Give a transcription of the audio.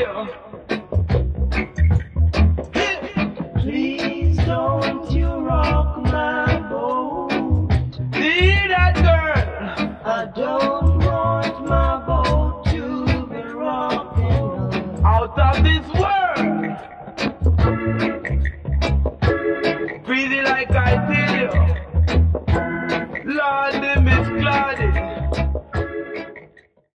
Please don't you rock my boat. See that girl? I don't want my boat to be rocking Out of this world. Crazy like I tell you.